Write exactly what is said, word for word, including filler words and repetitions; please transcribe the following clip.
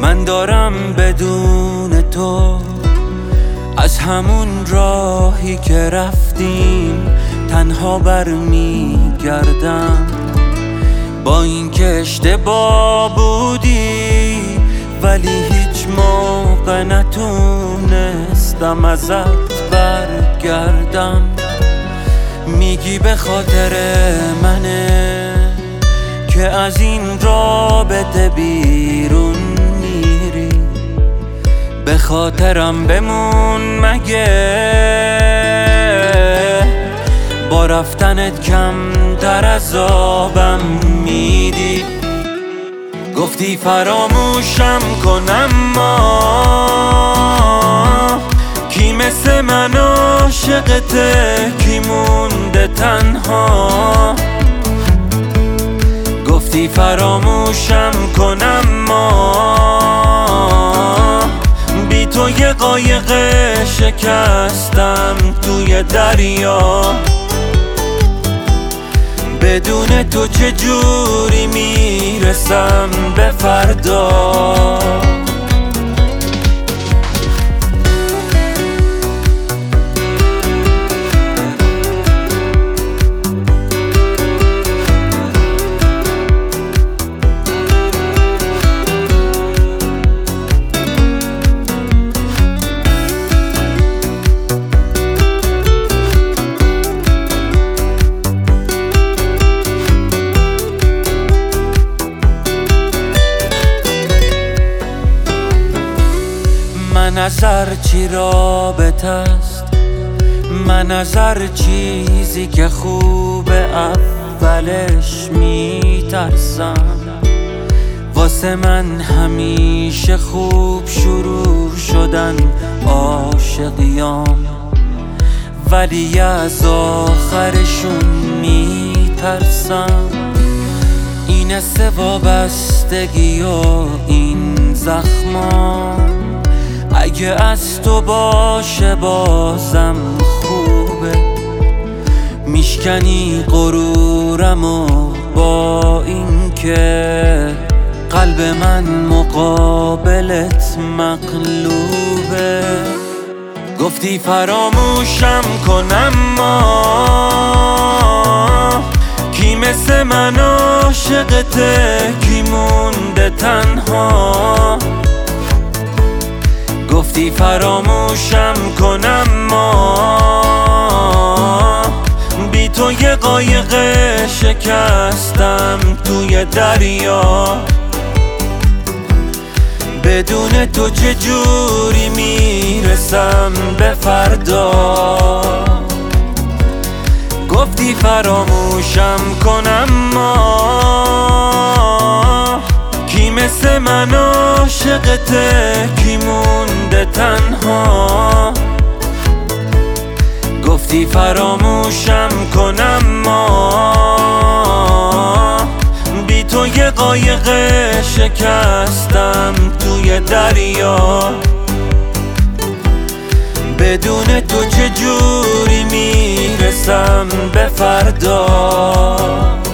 من دارم بدون تو از همون راهی که رفتیم تنها برمیگردم، با اینکه اشتباه بودی ولی هیچ موقع نتونستم ازت برگردم. میگی به خاطر منه که از این رابطه بیرون میری، به خاطرم بمون مگه با رفتنت کم در عذابم میدی. گفتی فراموشم کنم ما کی مثل من عاشقته، کی مونده تنها. گفتی فراموشم کنم ما بی تو یه قایق شکستم توی دریا. بدون تو چجوری میرسم به فردا؟ من از هر چی رابطه است، من از هر چیزی که خوبه اولش میترسم. واسه من همیشه خوب شروع شدن عاشقیام، ولی از آخرشون میترسم. این سه وابستگی و این زخمام اگه از تو باشه بازم خوبه. میشکنی غرورم و با این که قلب من مقابلت مغلوبه. گفتی فراموشم کنم ما کی مثل من عاشقته، کی مونده تنها. گفتی فراموشم کنم ما بی تو یه قایق شکستم توی دریا. بدون تو چجوری میرسم به فردا؟ گفتی فراموشم کنم ما کی مثل من عاشقته، کی مونده تنها. گفتی فراموشم کنم ما بی تو یه قایق شکستم توی دریا. بدون تو چجوری میرسم به فردا؟